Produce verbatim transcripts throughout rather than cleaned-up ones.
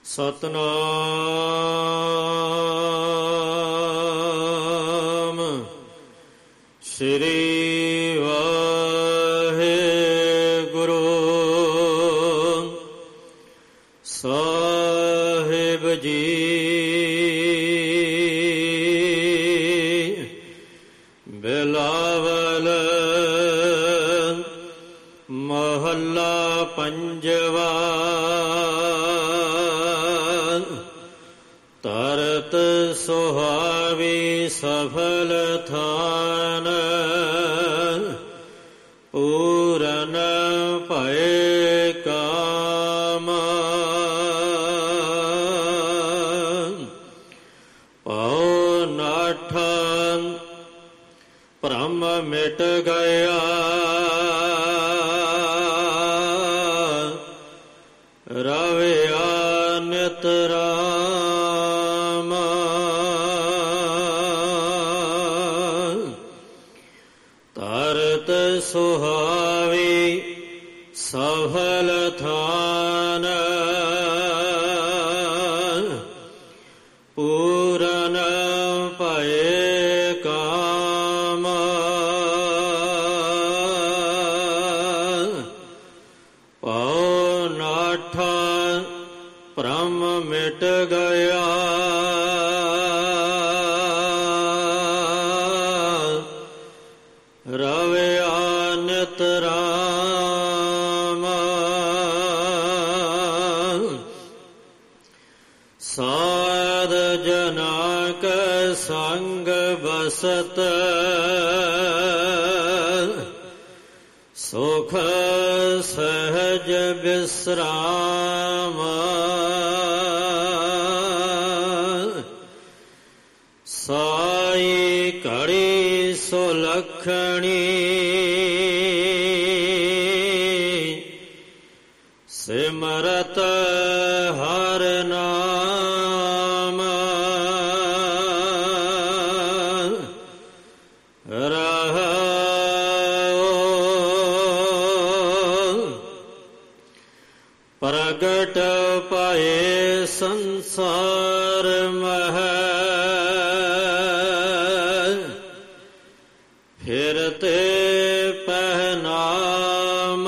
ਸਤਨਾਮ ਸ੍ਰੀ ਵਾਹਿਗੁਰੂ ਸਾਹਿਬ ਜੀ। ਬਿਲਾਵਲ ਮਹੱਲਾ ਪੰਜਵਾ। ਤਰਤ ਸੁਹਾਵੀ ਸਫਲ ਥਾਨ, ਪੂਰਨ ਭਏ ਕਾਮ। ਪਉ ਨਾਠਾ ਭ੍ਰਮ ਮਿਟ ਗਿਆ, ਰਵਿਆ ਨਿਤ ਰਾਮ। ਤਰਤ ਸੁਹਾਵੀ ਸਫਲ ਥਾਨ, ਪੂਰਨ ਭਏ ਕਾਮ। ਪਉ ਨਾਠਾ ਭ੍ਰਮ ਮਿਟ ਗਿਆ, ਰਵਿਆ ਨਿਤ ਰਾਮ। ਸਾਧ ਜਨਾ ਕੈ ਸੰਗ ਬਸਤ, ਸੁਖ ਸਹਿਜ ਬਿਸਰਾਮ। ਸਾਈ ਘੜੀ ਸੁਲੱਖਣੀ, ਸਿਮਰਤ ਹਰਿ ਨਾਮ। ਪ੍ਰਗਟ ਪਾਏ ਸੰਸਾਰ ਮਹਿ, ਫਿਰਤੇ ਪਹਿਨਾਮ।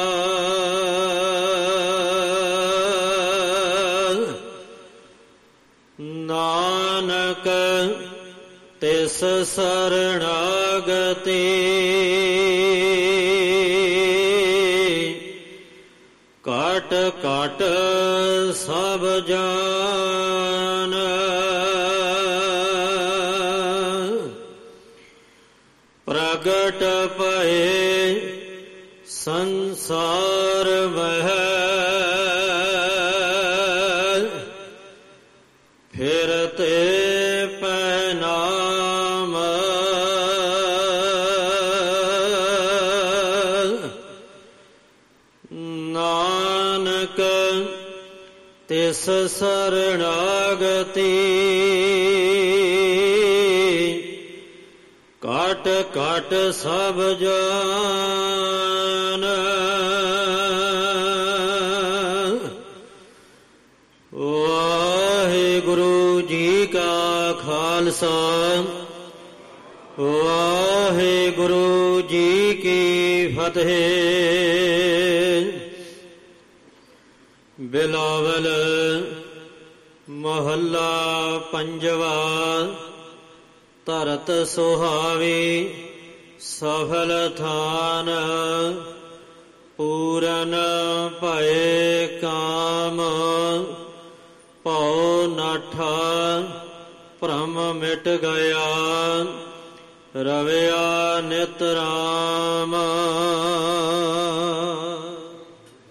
ਨਾਨਕ ਤਿਸ ਸਰਣਾਗਤੀ, ਘਟ ਘਟ ਸਭ ਜਾਨ। ਪ੍ਰਗਟ ਭਏ ਸੰਸਾਰ ਮਹਿ, ਫਿਰਤੇ ਪਹਿਨਾਮ। ਨਾਨਕ ਤਿਸ ਸਰਣਾਗਤੀ, ਘਟ ਘਟ ਸਭ ਜਾਨ। ਵਾਹਿਗੁਰੂ ਜੀ ਕਾ ਖਾਲਸਾ, ਵਾਹਿਗੁਰੂ ਜੀ ਕੀ ਫਤਿਹ। ਬਿਲਾਵਲ ਮਹੱਲਾ ਪੰਜਵਾ। ਤਰਤ ਸੁਹਾਵੀ ਸਫਲ ਥਾਨ, ਪੂਰਨ ਭਏ ਕਾਮ। ਪਉ ਨਾਠਾ ਭ੍ਰਮ ਮਿਟ ਗਿਆ, ਰਵਿਆ ਨਿਤ ਰਾਮ।